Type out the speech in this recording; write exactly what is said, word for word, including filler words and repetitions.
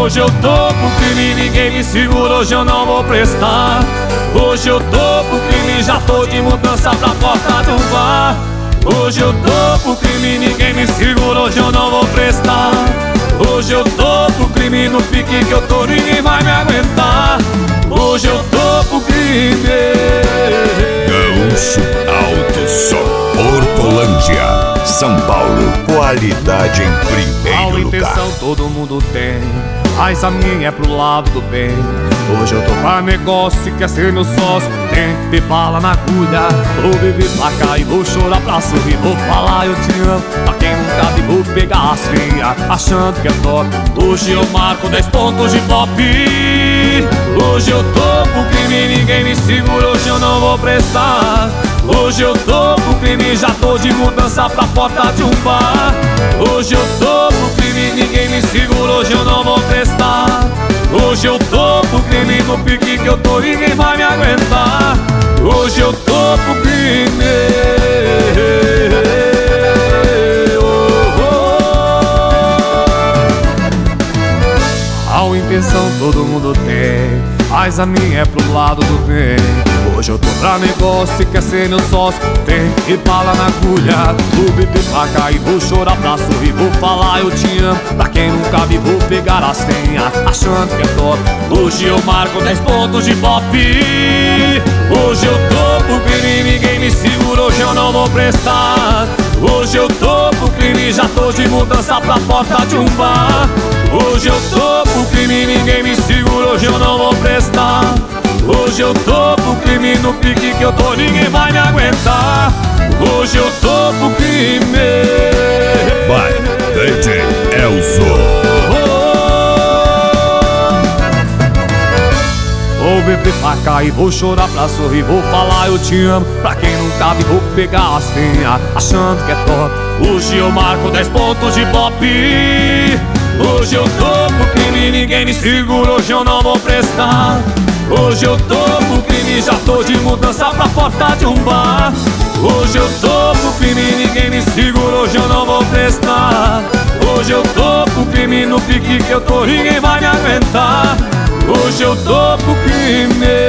Hoje eu tô pro crime, ninguém me segura, hoje eu não vou prestar. Hoje eu tô pro crime, já tô de mudança pra porta do bar. Hoje eu tô pro crime, ninguém me segura, hoje eu não vou prestar. Hoje eu tô pro crime, no pique que eu tô, ninguém vai me aguentar. Hoje eu tô pro crime. Gaúcho Auto Som, Hortolândia, São Paulo. Qualidade em primeiro lugar. A intenção todo mundo tem, mas a minha é pro lado do bem. Hoje eu tô pra negócio, se quer ser meu sócio, tem que ter bala na agulha. Vou beber pra cá e vou chorar pra sorrir. Vou falar eu te amo, pra quem nunca vi, vou pegar as feias, achando que é top. Hoje eu marco dez pontos de pop. Hoje eu tô pro crime, ninguém me segura, hoje eu não vou prestar. Hoje eu tô pro crime, já tô de mudança pra porta de um bar. Hoje eu tô pro crime, ninguém me segura, hoje eu não vou prestar. Hoje eu tô pro crime, no pique que eu tô, ninguém vai me aguentar. Hoje eu tô pro crime. A intenção todo mundo tem, mas a minha é pro lado do bem. Hoje eu tô pra negócio, se quer ser meu sócio, tem que bala na agulha. Vou beber pra cá e vou chorar pra sorrir. Vou falar eu te amo, pra quem nunca vi, vou pegar as senhas, achando que é top. Hoje eu marco dez pontos de pop. Hoje eu tô pro crime, ninguém me segura, hoje eu não vou prestar. Hoje eu tô pro crime, já tô de mudança pra porta de um bar. Hoje eu tô pro crime, ninguém me segura, hoje eu não vou prestar. Hoje eu tô pro crime, no pique que eu tô, ninguém vai me aguentar. Hoje eu tô pro crime. Vai, D J Elzo. Vou beber pra cá e vou chorar pra sorrir. Vou falar eu te amo, pra quem nunca vi, vou pegar as penhas, achando que é top. Hoje eu marco dez pontos de pop. Hoje eu tô pro crime, ninguém me segura, hoje eu não vou prestar. Hoje eu tô pro crime, já tô de mudança pra porta de um bar. Hoje eu tô pro crime, ninguém me segura, hoje eu não vou prestar. Hoje eu tô pro crime, no pique que eu tô, ninguém vai me aguentar. Hoje eu tô pro crime.